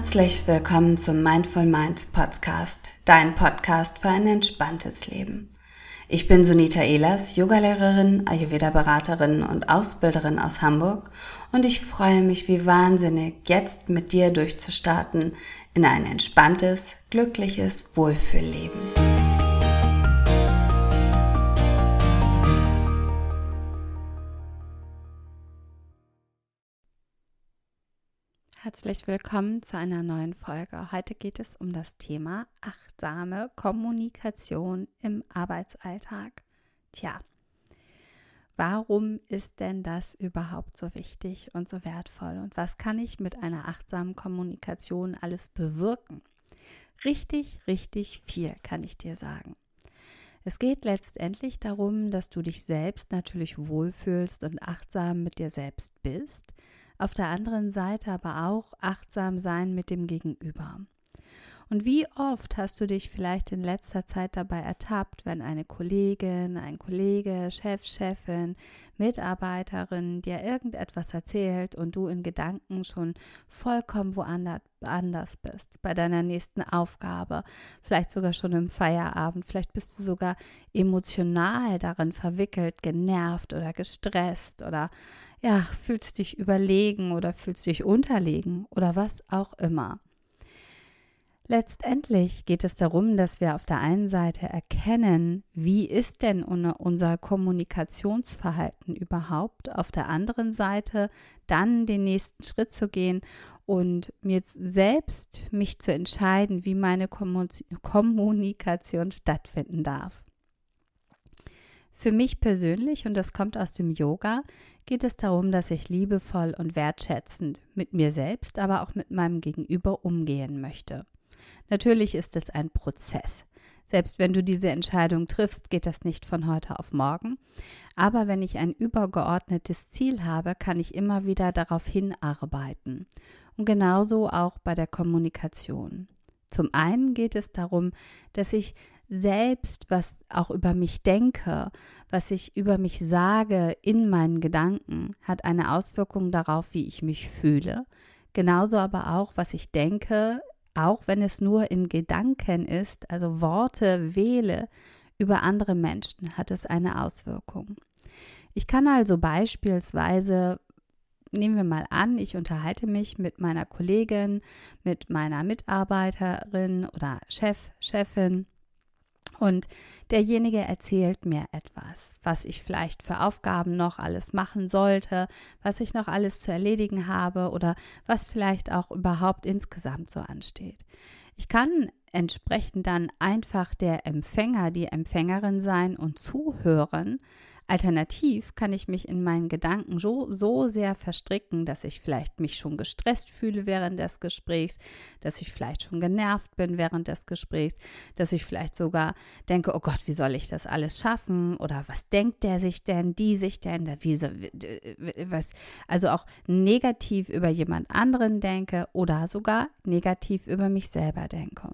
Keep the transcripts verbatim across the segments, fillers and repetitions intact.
Herzlich willkommen zum Mindful Mind Podcast, dein Podcast für ein entspanntes Leben. Ich bin Sunita Ehlers, Yogalehrerin, Ayurveda-Beraterin und Ausbilderin aus Hamburg und ich freue mich wie wahnsinnig, jetzt mit dir durchzustarten in ein entspanntes, glückliches Wohlfühlleben. Herzlich willkommen zu einer neuen Folge. Heute geht es um das Thema achtsame Kommunikation im Arbeitsalltag. Tja, warum ist denn das überhaupt so wichtig und so wertvoll? Und was kann ich mit einer achtsamen Kommunikation alles bewirken? Richtig, richtig viel, kann ich dir sagen. Es geht letztendlich darum, dass du dich selbst natürlich wohlfühlst und achtsam mit dir selbst bist. Auf der anderen Seite aber auch achtsam sein mit dem Gegenüber. Und wie oft hast du dich vielleicht in letzter Zeit dabei ertappt, wenn eine Kollegin, ein Kollege, Chef, Chefin, Mitarbeiterin dir irgendetwas erzählt und du in Gedanken schon vollkommen woanders bist, bei deiner nächsten Aufgabe, vielleicht sogar schon im Feierabend, vielleicht bist du sogar emotional darin verwickelt, genervt oder gestresst oder ja, fühlst dich überlegen oder fühlst dich unterlegen oder was auch immer. Letztendlich geht es darum, dass wir auf der einen Seite erkennen, wie ist denn unser Kommunikationsverhalten überhaupt, auf der anderen Seite dann den nächsten Schritt zu gehen und mir selbst mich zu entscheiden, wie meine Kommunikation stattfinden darf. Für mich persönlich, und das kommt aus dem Yoga, geht es darum, dass ich liebevoll und wertschätzend mit mir selbst, aber auch mit meinem Gegenüber umgehen möchte. Natürlich ist es ein Prozess. Selbst wenn du diese Entscheidung triffst, geht das nicht von heute auf morgen. Aber wenn ich ein übergeordnetes Ziel habe, kann ich immer wieder darauf hinarbeiten. Und genauso auch bei der Kommunikation. Zum einen geht es darum, dass ich selbst, was auch über mich denke, was ich über mich sage in meinen Gedanken, hat eine Auswirkung darauf, wie ich mich fühle. Genauso aber auch, was ich denke, auch wenn es nur in Gedanken ist, also Worte wähle über andere Menschen, hat es eine Auswirkung. Ich kann also beispielsweise, nehmen wir mal an, ich unterhalte mich mit meiner Kollegin, mit meiner Mitarbeiterin oder Chef, Chefin und derjenige erzählt mir etwas, was ich vielleicht für Aufgaben noch alles machen sollte, was ich noch alles zu erledigen habe oder was vielleicht auch überhaupt insgesamt so ansteht. Ich kann entsprechend dann einfach der Empfänger, die Empfängerin sein und zuhören. Alternativ kann ich mich in meinen Gedanken so, so sehr verstricken, dass ich vielleicht mich schon gestresst fühle während des Gesprächs, dass ich vielleicht schon genervt bin während des Gesprächs, dass ich vielleicht sogar denke, oh Gott, wie soll ich das alles schaffen? Oder was denkt der sich denn, die sich denn, wie so, was, also auch negativ über jemand anderen denke oder sogar negativ über mich selber denke.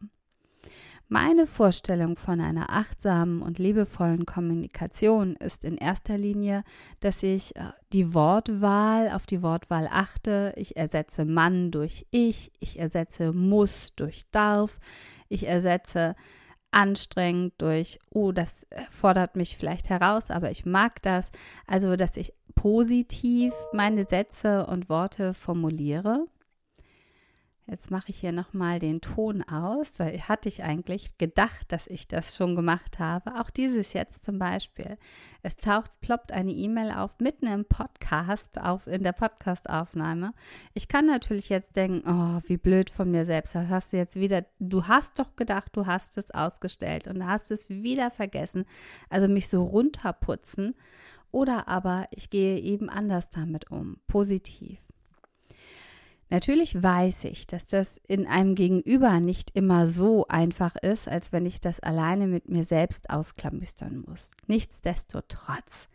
Meine Vorstellung von einer achtsamen und liebevollen Kommunikation ist in erster Linie, dass ich die Wortwahl, auf die Wortwahl achte. Ich ersetze Mann durch ich, ich ersetze muss durch darf, ich ersetze anstrengend durch, oh, das fordert mich vielleicht heraus, aber ich mag das. Also, dass ich positiv meine Sätze und Worte formuliere. Jetzt mache ich hier nochmal den Ton aus, weil hatte ich eigentlich gedacht, dass ich das schon gemacht habe. Auch dieses jetzt zum Beispiel. Es taucht, ploppt eine E-Mail auf, mitten im Podcast, auf, in der Podcastaufnahme. Ich kann natürlich jetzt denken, oh, wie blöd von mir selbst. Das hast du jetzt wieder, du hast doch gedacht, du hast es ausgestellt und hast es wieder vergessen. Also mich so runterputzen. Oder aber ich gehe eben anders damit um, positiv. Natürlich weiß ich, dass das in einem Gegenüber nicht immer so einfach ist, als wenn ich das alleine mit mir selbst ausklamüstern muss. Nichtsdestotrotz,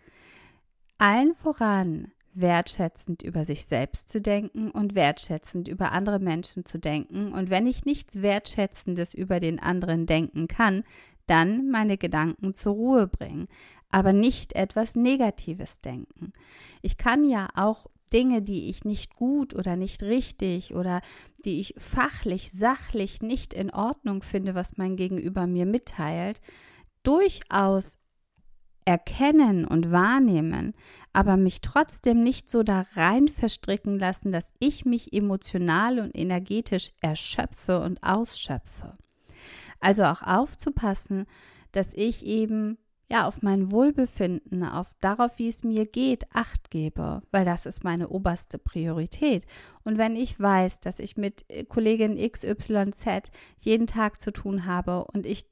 allen voran wertschätzend über sich selbst zu denken und wertschätzend über andere Menschen zu denken. Und wenn ich nichts Wertschätzendes über den anderen denken kann, dann meine Gedanken zur Ruhe bringen, aber nicht etwas Negatives denken. Ich kann ja auch Dinge, die ich nicht gut oder nicht richtig oder die ich fachlich, sachlich nicht in Ordnung finde, was mein Gegenüber mir mitteilt, durchaus erkennen und wahrnehmen, aber mich trotzdem nicht so da rein verstricken lassen, dass ich mich emotional und energetisch erschöpfe und ausschöpfe. Also auch aufzupassen, dass ich eben ja auf mein Wohlbefinden, auf darauf, wie es mir geht, Acht gebe, weil das ist meine oberste Priorität. Und wenn ich weiß, dass ich mit Kollegin X Y Z jeden Tag zu tun habe und ich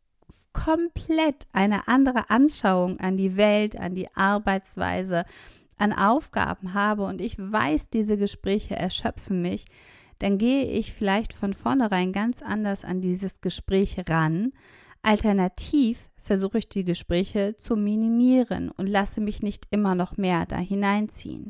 komplett eine andere Anschauung an die Welt, an die Arbeitsweise, an Aufgaben habe und ich weiß, diese Gespräche erschöpfen mich, dann gehe ich vielleicht von vornherein ganz anders an dieses Gespräch ran. Alternativ versuche ich die Gespräche zu minimieren und lasse mich nicht immer noch mehr da hineinziehen.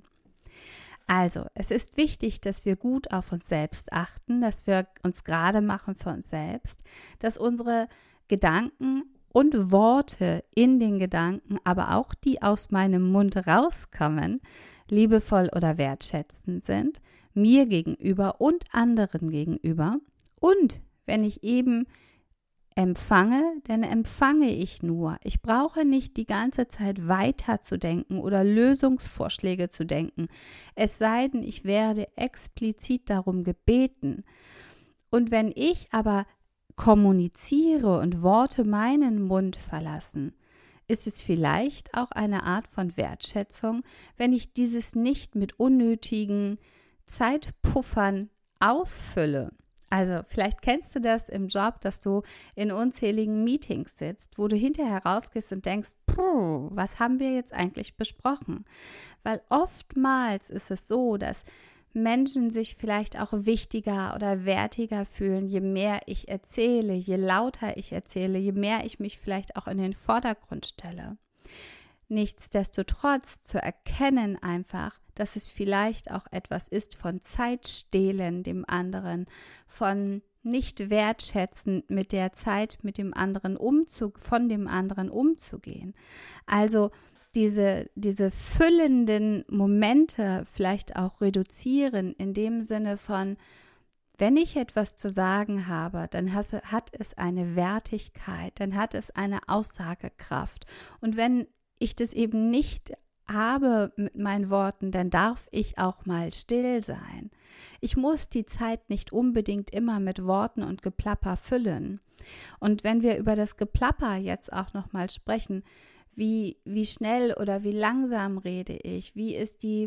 Also, es ist wichtig, dass wir gut auf uns selbst achten, dass wir uns gerade machen für uns selbst, dass unsere Gedanken und Worte in den Gedanken, aber auch die aus meinem Mund rauskommen, liebevoll oder wertschätzend sind, mir gegenüber und anderen gegenüber. Und wenn ich eben empfange, dann empfange ich nur. Ich brauche nicht die ganze Zeit weiterzudenken oder Lösungsvorschläge zu denken, es sei denn, ich werde explizit darum gebeten. Und wenn ich aber kommuniziere und Worte meinen Mund verlassen, ist es vielleicht auch eine Art von Wertschätzung, wenn ich dieses nicht mit unnötigen Zeitpuffern ausfülle. Also vielleicht kennst du das im Job, dass du in unzähligen Meetings sitzt, wo du hinterher rausgehst und denkst, puh, was haben wir jetzt eigentlich besprochen? Weil oftmals ist es so, dass Menschen sich vielleicht auch wichtiger oder wertiger fühlen, je mehr ich erzähle, je lauter ich erzähle, je mehr ich mich vielleicht auch in den Vordergrund stelle. Nichtsdestotrotz zu erkennen einfach, dass es vielleicht auch etwas ist von Zeitstehlen dem anderen, von nicht wertschätzend mit der Zeit mit dem anderen umzug, von dem anderen umzugehen. Also diese, diese füllenden Momente vielleicht auch reduzieren, in dem Sinne von, wenn ich etwas zu sagen habe, dann hat es eine Wertigkeit, dann hat es eine Aussagekraft. Und wenn ich das eben nicht habe mit meinen Worten, dann darf ich auch mal still sein. Ich muss die Zeit nicht unbedingt immer mit Worten und Geplapper füllen. Und wenn wir über das Geplapper jetzt auch noch mal sprechen, wie, wie schnell oder wie langsam rede ich, wie ist die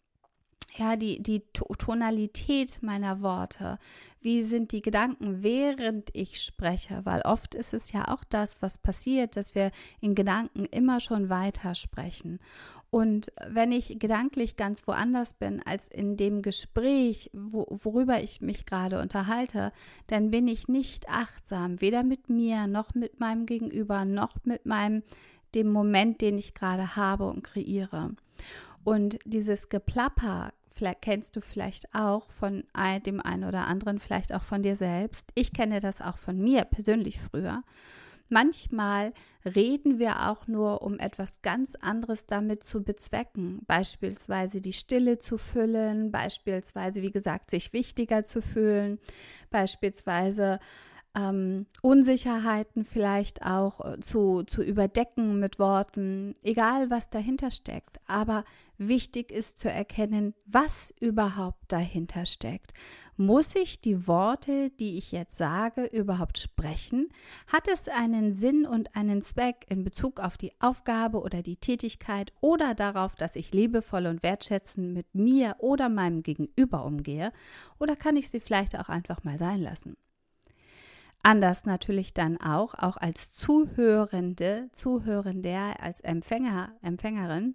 Ja, die, die Tonalität meiner Worte, wie sind die Gedanken, während ich spreche, weil oft ist es ja auch das, was passiert, dass wir in Gedanken immer schon weiter sprechen. Und wenn ich gedanklich ganz woanders bin als in dem Gespräch, wo, worüber ich mich gerade unterhalte, dann bin ich nicht achtsam, weder mit mir, noch mit meinem Gegenüber, noch mit meinem, dem Moment, den ich gerade habe und kreiere. Und dieses Geplapper, vielleicht kennst du vielleicht auch von dem einen oder anderen, vielleicht auch von dir selbst. Ich kenne das auch von mir persönlich früher. Manchmal reden wir auch nur, um etwas ganz anderes damit zu bezwecken. Beispielsweise die Stille zu füllen, beispielsweise, wie gesagt, sich wichtiger zu fühlen, beispielsweise Ähm, Unsicherheiten vielleicht auch zu, zu überdecken mit Worten, egal was dahinter steckt. Aber wichtig ist zu erkennen, was überhaupt dahinter steckt. Muss ich die Worte, die ich jetzt sage, überhaupt sprechen? Hat es einen Sinn und einen Zweck in Bezug auf die Aufgabe oder die Tätigkeit oder darauf, dass ich liebevoll und wertschätzend mit mir oder meinem Gegenüber umgehe? Oder kann ich sie vielleicht auch einfach mal sein lassen? Anders natürlich dann auch, auch als Zuhörende, Zuhörender, als Empfänger, Empfängerin,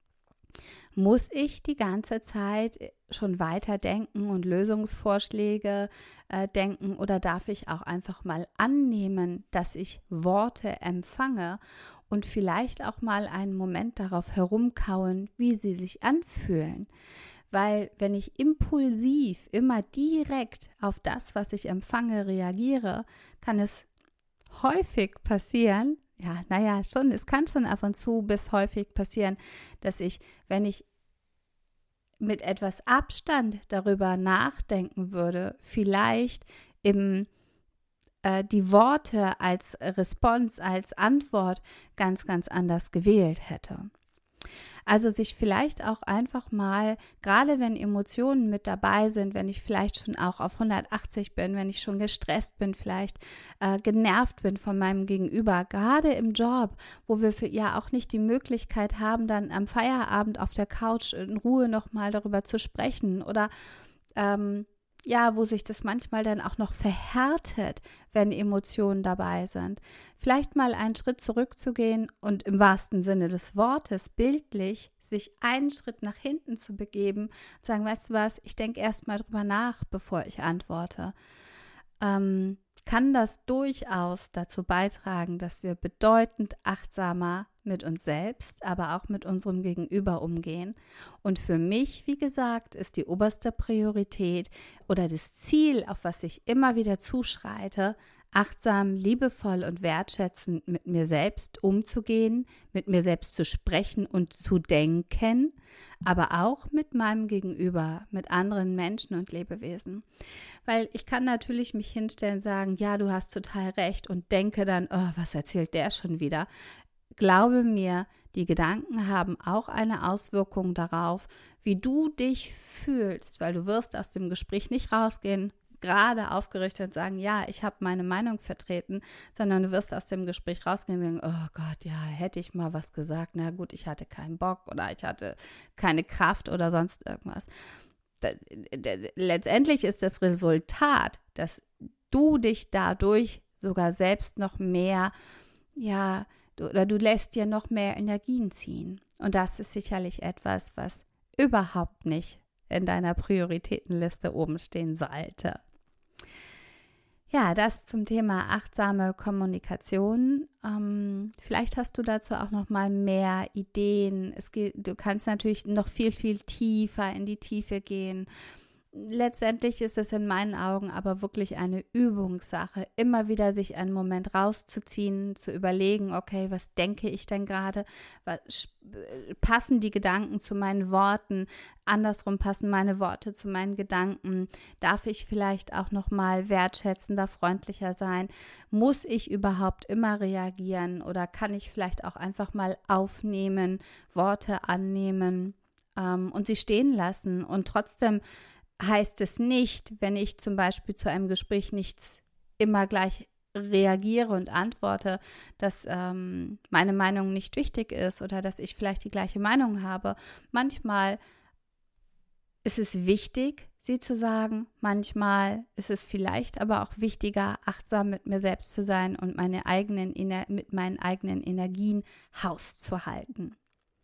muss ich die ganze Zeit schon weiter denken und Lösungsvorschläge äh, denken oder darf ich auch einfach mal annehmen, dass ich Worte empfange und vielleicht auch mal einen Moment darauf herumkauen, wie sie sich anfühlen? Weil wenn ich impulsiv immer direkt auf das, was ich empfange, reagiere, kann es häufig passieren, ja, naja, schon, es kann schon ab und zu bis häufig passieren, dass ich, wenn ich mit etwas Abstand darüber nachdenken würde, vielleicht im äh, die Worte als Response, als Antwort ganz, ganz anders gewählt hätte. Also sich vielleicht auch einfach mal, gerade wenn Emotionen mit dabei sind, wenn ich vielleicht schon auch auf hundertachtzig bin, wenn ich schon gestresst bin, vielleicht äh, genervt bin von meinem Gegenüber, gerade im Job, wo wir für ja auch nicht die Möglichkeit haben, dann am Feierabend auf der Couch in Ruhe nochmal darüber zu sprechen oder ähm, ja, wo sich das manchmal dann auch noch verhärtet, wenn Emotionen dabei sind. Vielleicht mal einen Schritt zurückzugehen und im wahrsten Sinne des Wortes bildlich sich einen Schritt nach hinten zu begeben, sagen, weißt du was, ich denke erst mal drüber nach, bevor ich antworte. Ähm, kann das durchaus dazu beitragen, dass wir bedeutend achtsamer mit uns selbst, aber auch mit unserem Gegenüber umgehen. Und für mich, wie gesagt, ist die oberste Priorität oder das Ziel, auf was ich immer wieder zuschreite, achtsam, liebevoll und wertschätzend mit mir selbst umzugehen, mit mir selbst zu sprechen und zu denken, aber auch mit meinem Gegenüber, mit anderen Menschen und Lebewesen. Weil ich kann natürlich mich hinstellen und sagen, ja, du hast total recht und denke dann, oh, was erzählt der schon wieder? Glaube mir, die Gedanken haben auch eine Auswirkung darauf, wie du dich fühlst, weil du wirst aus dem Gespräch nicht rausgehen, gerade aufgerichtet und sagen, ja, ich habe meine Meinung vertreten, sondern du wirst aus dem Gespräch rausgehen und denken, oh Gott, ja, hätte ich mal was gesagt, na gut, ich hatte keinen Bock oder ich hatte keine Kraft oder sonst irgendwas. Das, das, letztendlich ist das Resultat, dass du dich dadurch sogar selbst noch mehr, ja, du, oder du lässt dir noch mehr Energien ziehen. Und das ist sicherlich etwas, was überhaupt nicht in deiner Prioritätenliste oben stehen sollte. Ja, das zum Thema achtsame Kommunikation. Ähm, vielleicht hast du dazu auch noch mal mehr Ideen. Es geht, du kannst natürlich noch viel, viel tiefer in die Tiefe gehen. Letztendlich ist es in meinen Augen aber wirklich eine Übungssache, immer wieder sich einen Moment rauszuziehen, zu überlegen, okay, was denke ich denn gerade? Was, passen die Gedanken zu meinen Worten? Andersrum passen meine Worte zu meinen Gedanken? Darf ich vielleicht auch nochmal wertschätzender, freundlicher sein? Muss ich überhaupt immer reagieren oder kann ich vielleicht auch einfach mal aufnehmen, Worte annehmen ähm, und sie stehen lassen und trotzdem heißt es nicht, wenn ich zum Beispiel zu einem Gespräch nichts immer gleich reagiere und antworte, dass ähm, meine Meinung nicht wichtig ist oder dass ich vielleicht die gleiche Meinung habe. Manchmal ist es wichtig, sie zu sagen. Manchmal ist es vielleicht aber auch wichtiger, achtsam mit mir selbst zu sein und meine eigenen, mit meinen eigenen Energien Haus zu halten.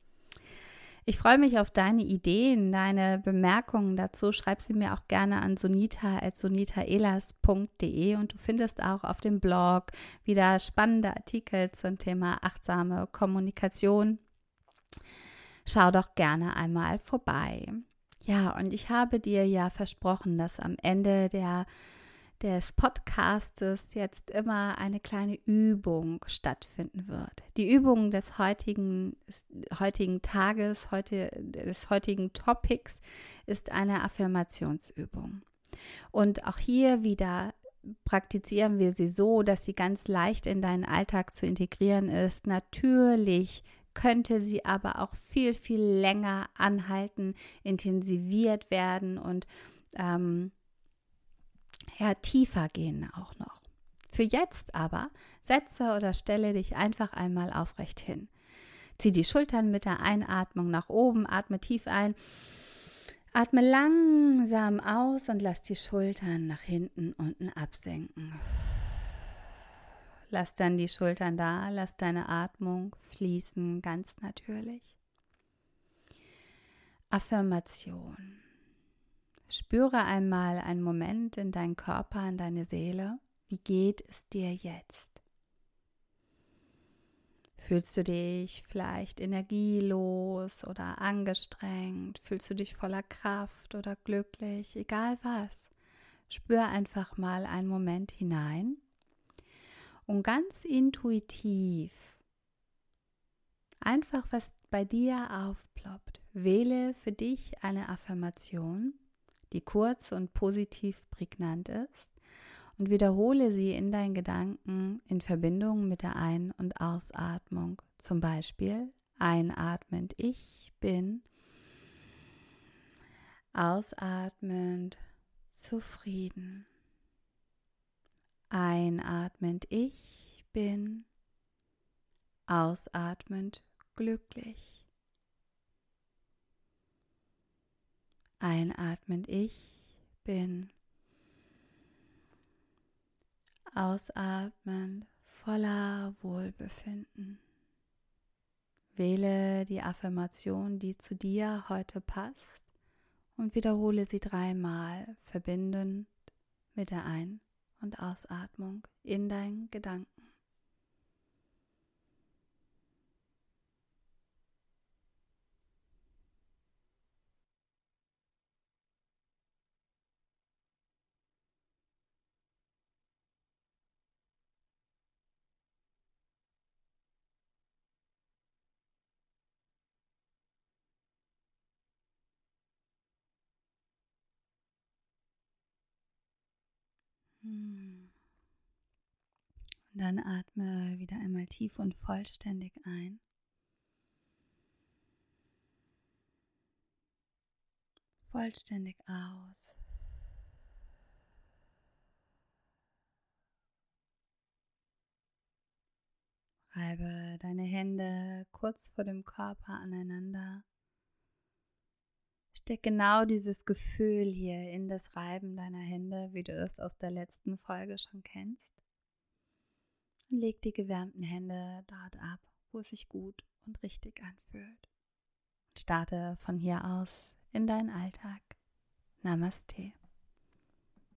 Ich freue mich auf deine Ideen, deine Bemerkungen dazu. Schreib sie mir auch gerne an sonita at sonitaelas punkt de und du findest auch auf dem Blog wieder spannende Artikel zum Thema achtsame Kommunikation. Schau doch gerne einmal vorbei. Ja, und ich habe dir ja versprochen, dass am Ende der des Podcastes jetzt immer eine kleine Übung stattfinden wird. Die Übung des heutigen, heutigen Tages, heute, des heutigen Topics ist eine Affirmationsübung. Und auch hier wieder praktizieren wir sie so, dass sie ganz leicht in deinen Alltag zu integrieren ist. Natürlich könnte sie aber auch viel, viel länger anhalten, intensiviert werden und ähm, ja, tiefer gehen auch noch. Für jetzt aber setze oder stelle dich einfach einmal aufrecht hin. Zieh die Schultern mit der Einatmung nach oben, atme tief ein, atme langsam aus und lass die Schultern nach hinten unten absenken. Lass dann die Schultern da, lass deine Atmung fließen, ganz natürlich. Affirmation. Spüre einmal einen Moment in deinen Körper, in deine Seele. Wie geht es dir jetzt? Fühlst du dich vielleicht energielos oder angestrengt? Fühlst du dich voller Kraft oder glücklich? Egal was. Spür einfach mal einen Moment hinein und ganz intuitiv einfach, was bei dir aufploppt. Wähle für dich eine Affirmation, die kurz und positiv prägnant ist, und wiederhole sie in deinen Gedanken in Verbindung mit der Ein- und Ausatmung. Zum Beispiel einatmend ich bin, ausatmend zufrieden. Einatmend ich bin, ausatmend glücklich. Einatmend ich bin, ausatmend voller Wohlbefinden. Wähle die Affirmation, die zu dir heute passt, und wiederhole sie dreimal, verbindend mit der Ein- und Ausatmung in deinen Gedanken. Hm. Und dann atme wieder einmal tief und vollständig ein. Vollständig aus. Reibe deine Hände kurz vor dem Körper aneinander. Steck genau dieses Gefühl hier in das Reiben deiner Hände, wie du es aus der letzten Folge schon kennst. Und leg die gewärmten Hände dort ab, wo es sich gut und richtig anfühlt. Und starte von hier aus in deinen Alltag. Namaste.